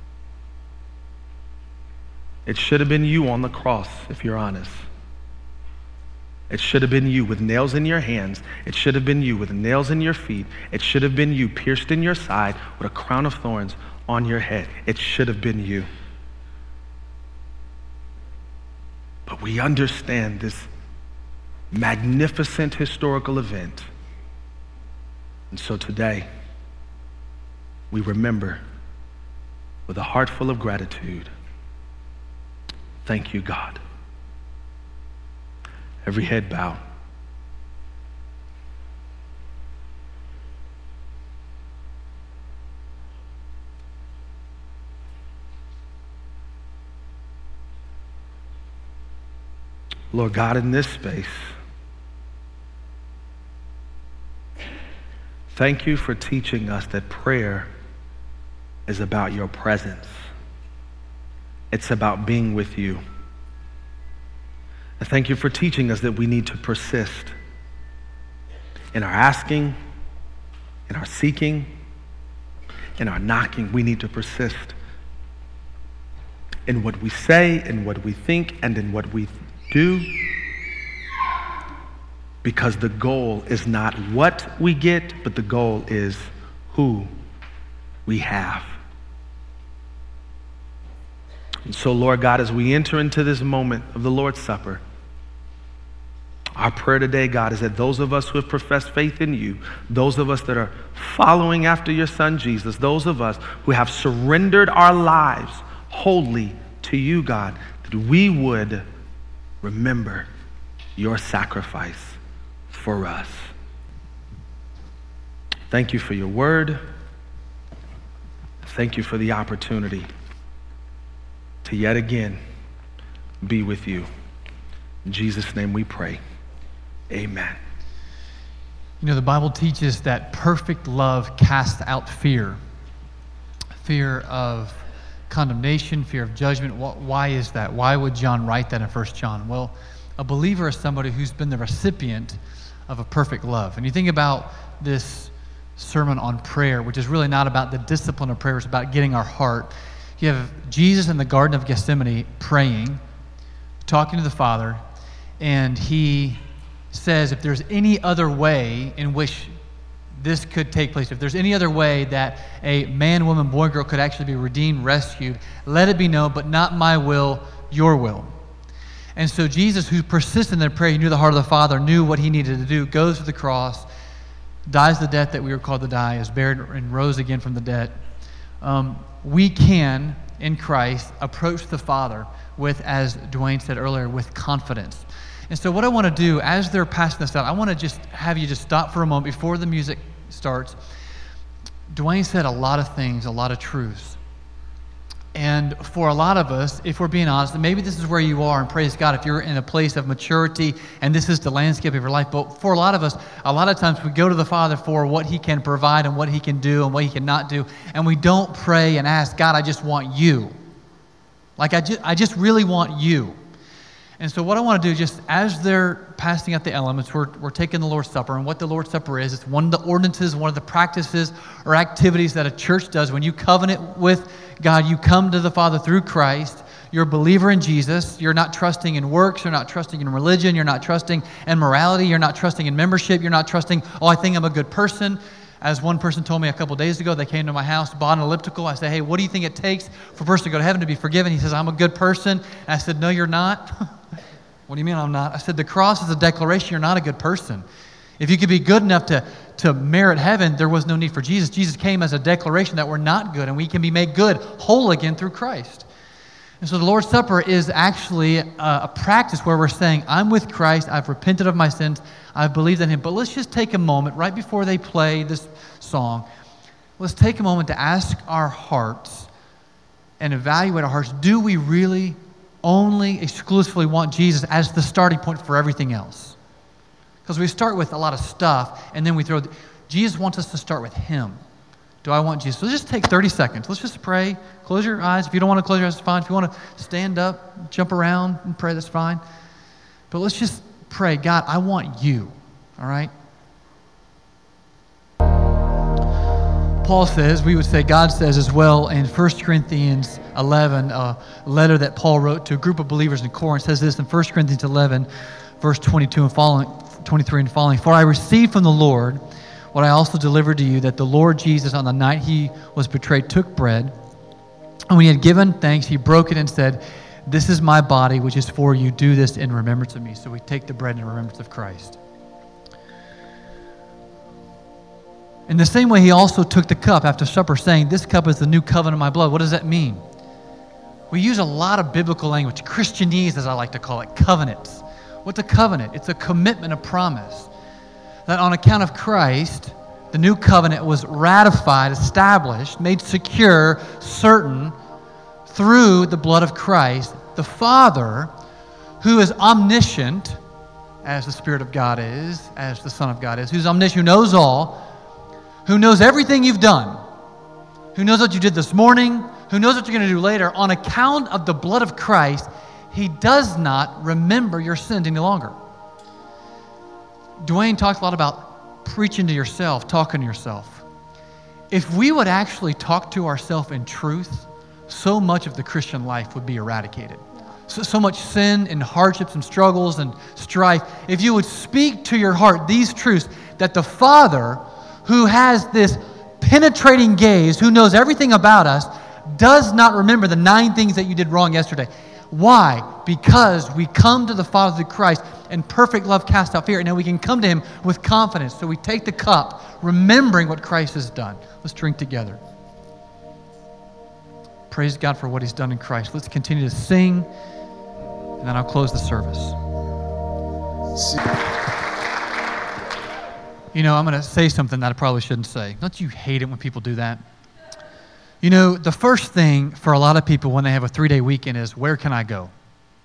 It should have been you on the cross, if you're honest. It should have been you with nails in your hands. It should have been you with nails in your feet. It should have been you pierced in your side with a crown of thorns on your head. It should have been you. But we understand this magnificent historical event. And so today, we remember with a heart full of gratitude. Thank you, God. Every head bowed. Lord God, in this space, thank you for teaching us that prayer is about your presence. It's about being with you. And thank you for teaching us that we need to persist in our asking, in our seeking, in our knocking. We need to persist in what we say, in what we think, and in what we do, because the goal is not what we get, but the goal is who we have. And so, Lord God, as we enter into this moment of the Lord's Supper, our prayer today, God, is that those of us who have professed faith in you, those of us that are following after your Son Jesus, those of us who have surrendered our lives wholly to you, God, that we would remember your sacrifice for us. Thank you for your word. Thank you for the opportunity to yet again be with you. In Jesus' name we pray. Amen. You know, the Bible teaches that perfect love casts out fear. Fear of condemnation, fear of judgment. Why is that? Why would John write that in 1 John? Well, a believer is somebody who's been the recipient of a perfect love. And you think about this sermon on prayer, which is really not about the discipline of prayer, it's about getting our heart. You have Jesus in the Garden of Gethsemane praying, talking to the Father, and he says if there's any other way in which this could take place, if there's any other way that a man, woman, boy, girl could actually be redeemed, rescued, let it be known, but not my will, your will. And so Jesus, who persisted in that prayer, he knew the heart of the Father, knew what he needed to do, goes to the cross, dies the death that we were called to die, is buried and rose again from the dead. We can, in Christ, approach the Father with, as Dwayne said earlier, with confidence. And so what I want to do, as they're passing this out, I want to just have you just stop for a moment before the music starts. Dwayne said a lot of things, a lot of truths. And for a lot of us, if we're being honest, and maybe this is where you are, and praise God, if you're in a place of maturity, and this is the landscape of your life, but for a lot of us, a lot of times we go to the Father for what he can provide and what he can do and what he cannot do, and we don't pray and ask, God, I just want you. Like, I just really want you. And so what I want to do, just as they're passing out the elements, we're taking the Lord's Supper. And what the Lord's Supper is, it's one of the ordinances, one of the practices or activities that a church does. When you covenant with God, you come to the Father through Christ. You're a believer in Jesus. You're not trusting in works. You're not trusting in religion. You're not trusting in morality. You're not trusting in membership. You're not trusting, oh, I think I'm a good person. As one person told me a couple days ago, they came to my house, bought an elliptical. I said, hey, what do you think it takes for a person to go to heaven to be forgiven? He says, I'm a good person. And I said, no, you're not. What do you mean I'm not? I said, the cross is a declaration you're not a good person. If you could be good enough to merit heaven, there was no need for Jesus. Jesus came as a declaration that we're not good, and we can be made good, whole again through Christ. And so the Lord's Supper is actually a practice where we're saying, I'm with Christ, I've repented of my sins, I've believed in him. But let's just take a moment, right before they play this song, let's take a moment to ask our hearts and evaluate our hearts. Do we really only exclusively want Jesus as the starting point for everything else? Because we start with a lot of stuff, and then we throw... Jesus wants us to start with him. Do I want Jesus? So let's just take 30 seconds. Let's just pray. Close your eyes. If you don't want to close your eyes, it's fine. If you want to stand up, jump around and pray, that's fine. But let's just pray, God, I want you. All right? Paul says, we would say, God says as well in 1 Corinthians 11, a letter that Paul wrote to a group of believers in Corinth, says this in 1 Corinthians 11, verse 22 and following, 23 and following. For I received from the Lord what I also delivered to you, that the Lord Jesus, on the night he was betrayed, took bread, and when he had given thanks, he broke it and said, this is my body, which is for you. Do this in remembrance of me. So we take the bread in remembrance of Christ. In the same way, he also took the cup after supper, saying, this cup is the new covenant of my blood. What does that mean? We use a lot of biblical language, Christianese, as I like to call it, covenants. What's a covenant? It's a commitment, a promise. That on account of Christ, the new covenant was ratified, established, made secure, certain, through the blood of Christ. The Father, who is omniscient, as the Spirit of God is, as the Son of God is, who's omniscient, who knows all, who knows everything you've done, who knows what you did this morning, who knows what you're going to do later, on account of the blood of Christ, he does not remember your sins any longer. Dwayne talked a lot about preaching to yourself, talking to yourself. If we would actually talk to ourselves in truth, so much of the Christian life would be eradicated. So much sin and hardships and struggles and strife. If you would speak to your heart these truths, that the Father, who has this penetrating gaze, who knows everything about us, does not remember the 9 things that you did wrong yesterday. Why? Because we come to the Father through Christ, and perfect love casts out fear. And now we can come to Him with confidence. So we take the cup, remembering what Christ has done. Let's drink together. Praise God for what He's done in Christ. Let's continue to sing, and then I'll close the service. You know, I'm going to say something that I probably shouldn't say. Don't you hate it when people do that? You know, the first thing for a lot of people when they have a 3-day weekend is, where can I go?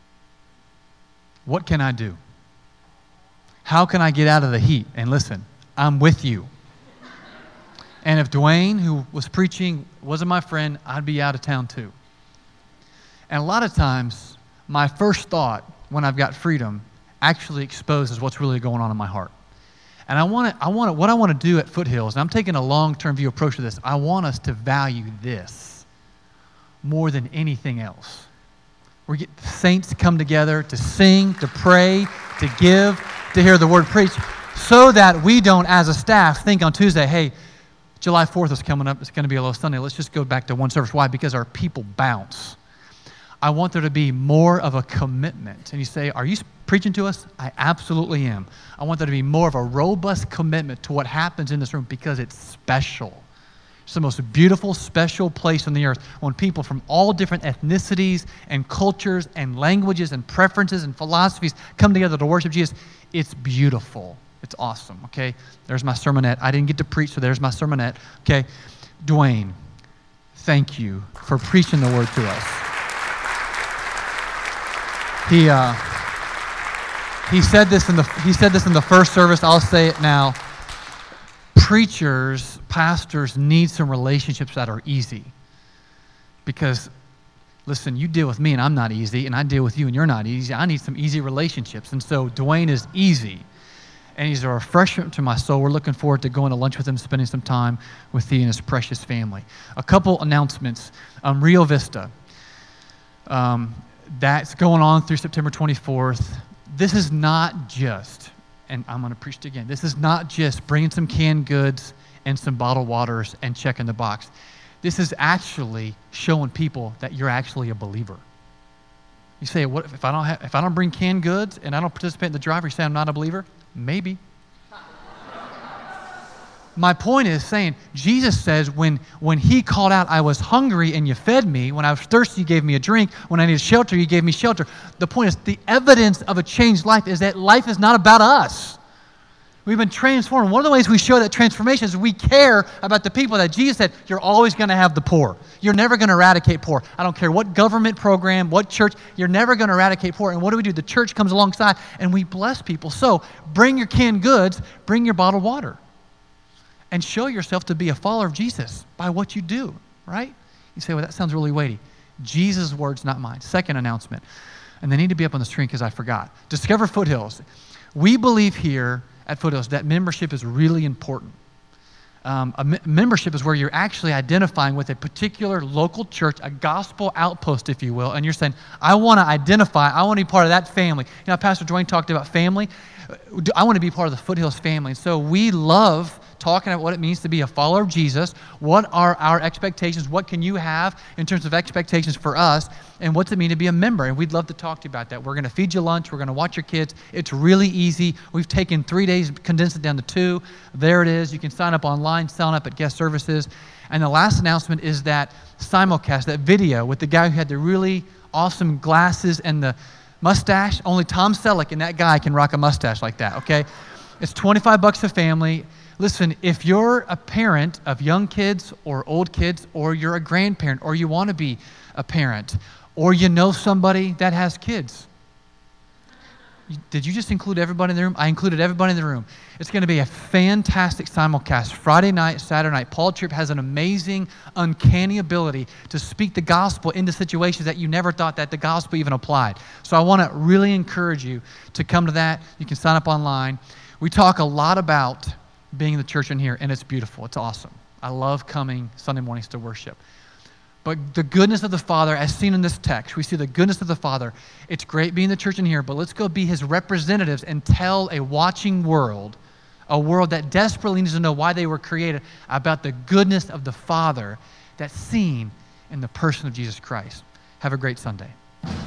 What can I do? How can I get out of the heat? And listen, I'm with you. And if Dwayne, who was preaching, wasn't my friend, I'd be out of town too. And a lot of times, my first thought when I've got freedom actually exposes what's really going on in my heart. And what I want to do at Foothills, and I'm taking a long-term view approach to this, I want us to value this more than anything else. We get the saints to come together to sing, to pray, to give, to hear the word preached, so that we don't, as a staff, think on Tuesday, hey, July 4th is coming up, it's going to be a low Sunday, let's just go back to one service. Why? Because our people bounce. I want there to be more of a commitment. And you say, are you preaching to us? I absolutely am. I want there to be more of a robust commitment to what happens in this room because it's special. It's the most beautiful, special place on the earth when people from all different ethnicities and cultures and languages and preferences and philosophies come together to worship Jesus. It's beautiful. It's awesome, okay? There's my sermonette. I didn't get to preach, so there's my sermonette, okay? Dwayne, thank you for preaching the word to us. He said this in the first service. I'll say it now. Preachers, pastors need some relationships that are easy. Because, listen, you deal with me and I'm not easy, and I deal with you and you're not easy. I need some easy relationships. And so Dwayne is easy. And he's a refreshment to my soul. We're looking forward to going to lunch with him, spending some time with he and his precious family. A couple announcements. Rio Vista. That's going on through September 24th. This is not just, and I'm going to preach it again, this is not just bringing some canned goods and some bottled waters and checking the box. This is actually showing people that you're actually a believer. You say, what if I don't bring canned goods and I don't participate in the drive? You say I'm not a believer? Maybe. My point is saying, Jesus says when He called out, I was hungry and you fed me. When I was thirsty, you gave me a drink. When I needed shelter, you gave me shelter. The point is, the evidence of a changed life is that life is not about us. We've been transformed. One of the ways we show that transformation is we care about the people that Jesus said, you're always going to have the poor. You're never going to eradicate poor. I don't care what government program, what church, you're never going to eradicate poor. And what do? The church comes alongside and we bless people. So bring your canned goods, bring your bottled water. And show yourself to be a follower of Jesus by what you do, right? You say, well, that sounds really weighty. Jesus' words, not mine. Second announcement. And they need to be up on the screen because I forgot. Discover Foothills. We believe here at Foothills that membership is really important. Membership is where you're actually identifying with a particular local church, a gospel outpost, if you will, and you're saying, I want to identify, I want to be part of that family. You know, Pastor Dwayne talked about family. I want to be part of the Foothills family. So we love talking about what it means to be a follower of Jesus. What are our expectations? What can you have in terms of expectations for us? And what's it mean to be a member? And we'd love to talk to you about that. We're going to feed you lunch. We're going to watch your kids. It's really easy. We've taken 3 days, condensed it down to 2. There it is. You can sign up online, sign up at guest services. And the last announcement is that simulcast, that video with the guy who had the really awesome glasses and the mustache. Only Tom Selleck and that guy can rock a mustache like that, okay? It's $25 a family. Listen, if you're a parent of young kids or old kids, or you're a grandparent, or you want to be a parent, or you know somebody that has kids, did you just include everybody in the room? I included everybody in the room. It's going to be a fantastic simulcast. Friday night, Saturday night. Paul Tripp has an amazing, uncanny ability to speak the gospel into situations that you never thought that the gospel even applied. So I want to really encourage you to come to that. You can sign up online. We talk a lot about being in the church in here, and it's beautiful. It's awesome. I love coming Sunday mornings to worship. But the goodness of the Father, as seen in this text, we see the goodness of the Father. It's great being in the church in here, but let's go be His representatives and tell a watching world a world that desperately needs to know why they were created, about the goodness of the Father that's seen in the person of Jesus Christ. Have a great Sunday.